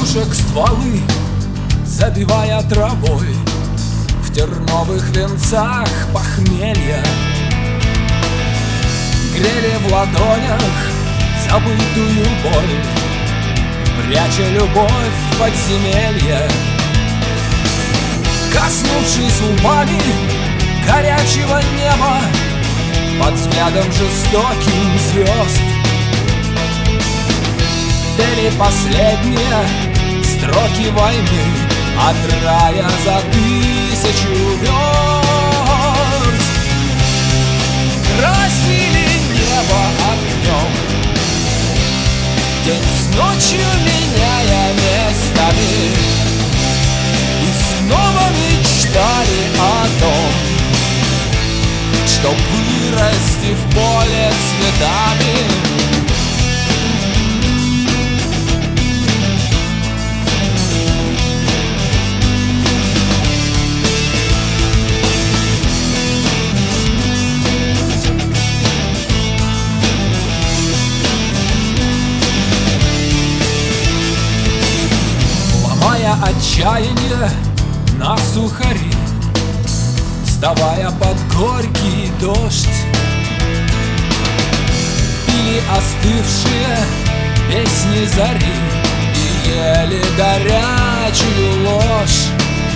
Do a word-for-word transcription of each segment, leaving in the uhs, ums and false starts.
Пушек стволы, забивая травой, в терновых венцах похмелья грели в ладонях забытую боль, пряча любовь в подземелье. Коснувшись лбами горячего неба, под взглядом жестоким звезд, пели последние строки войны от рая за тысячу верст. Красили небо огнем, день с ночью меняя местами, и снова мечтали о том, чтоб вырасти в поле цветами. Ломая отчаяние на сухари, вставая под горький дождь, пили остывшие песни зари и ели горячую ложь.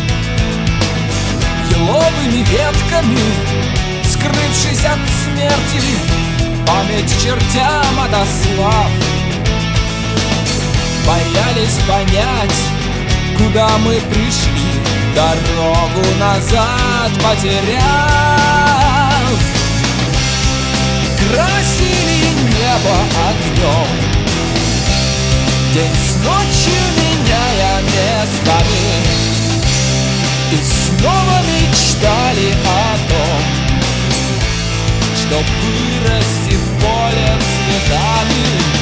Еловыми ветками, скрывшись от смерти, память чертям отослав, боялись понять, куда мы пришли, дорогу назад потеряв. Красили небо огнем, день с ночью меняя местами, и снова мечтали о том, чтоб вырасти в поле цветами.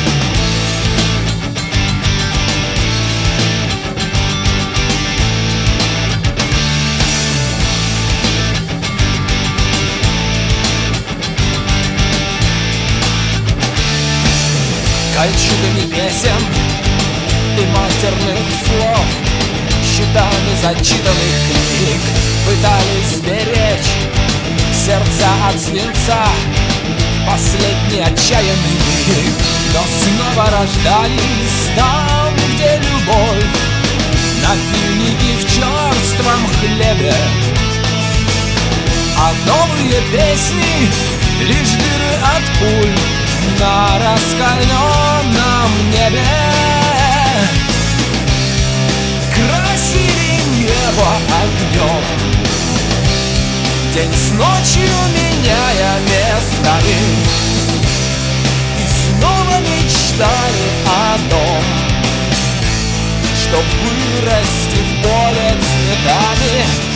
Кольчугами песен и матерных слов, щитами зачитанных книг пытались сберечь сердца от свинца в последний отчаянный миг. Но снова рождались там, где любовь, напильники в черством хлебе, а новые песни лишь дыры от пуль на раскаленном небе. Красили небо огнем, день с ночью меняя местами, и снова мечтали о том, чтоб вырасти в поле цветами.